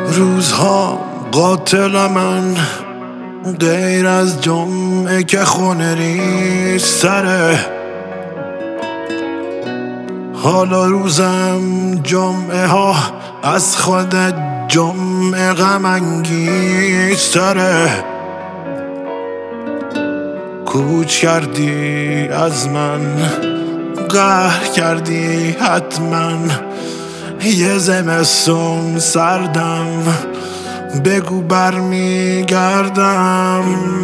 روزها قاتل من، غیر از جمعه که خونه ریز تره. حالا روزم جمعه ها از خود جمعه غم انگیز تره. کوچ کردی از من، قهر کردی حتما، یه زمستون سردم، بگو برمیگردم.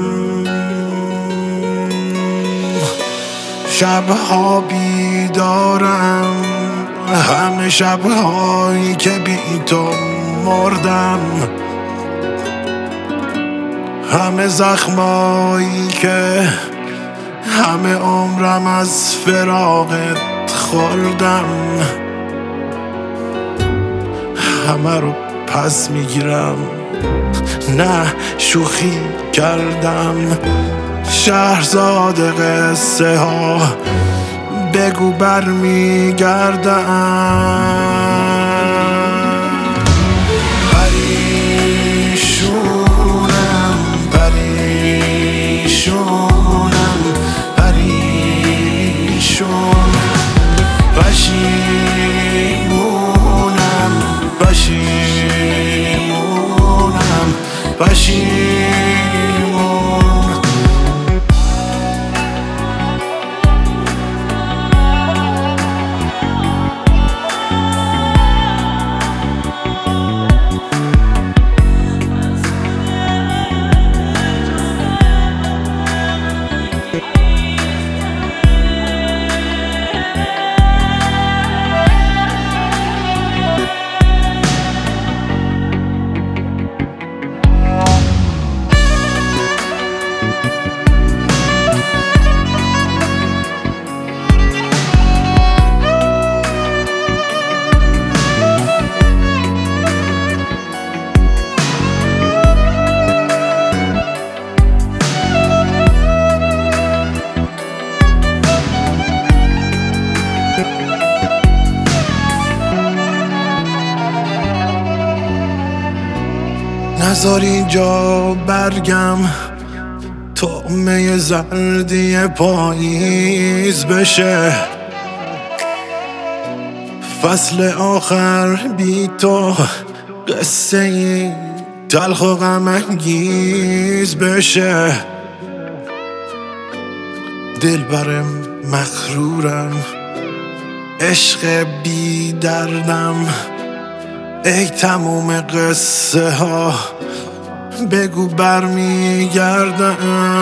شبها بیدارم، همه شبهایی که بی تو مردم، همه زخمایی که همه عمرم از فراقت خوردم، همه رو پس میگیرم، نه شوخی کردم. شهرزاد قصه ها، بگو برمیگردم. پریشونم پریشونم پریشون، پشیمونم پشیمونم پشیمون. نذار اینجا برگم، طعمه زردی پاییز بشه. فصل آخر بی تو قصه ای تلخ و غم انگیز بشه. دلبرم مغرورم، عشق بی دردم، ای تموم قصه ها، بگو برمیگردم.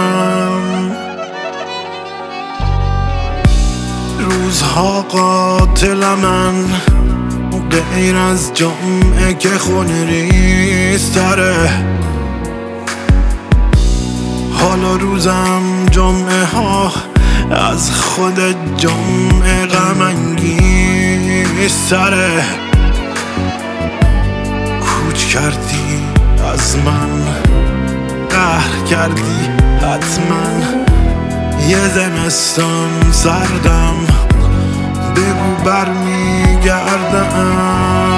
روزها قاتل من، غیر از جمعه که خونه ریز تره. حالا روزم جمعه ها از خود جمعه غم انگیز تره. کوچ کردی از من، قهر کردی حتما، یه زمستون سردم، بگو برمیگردم.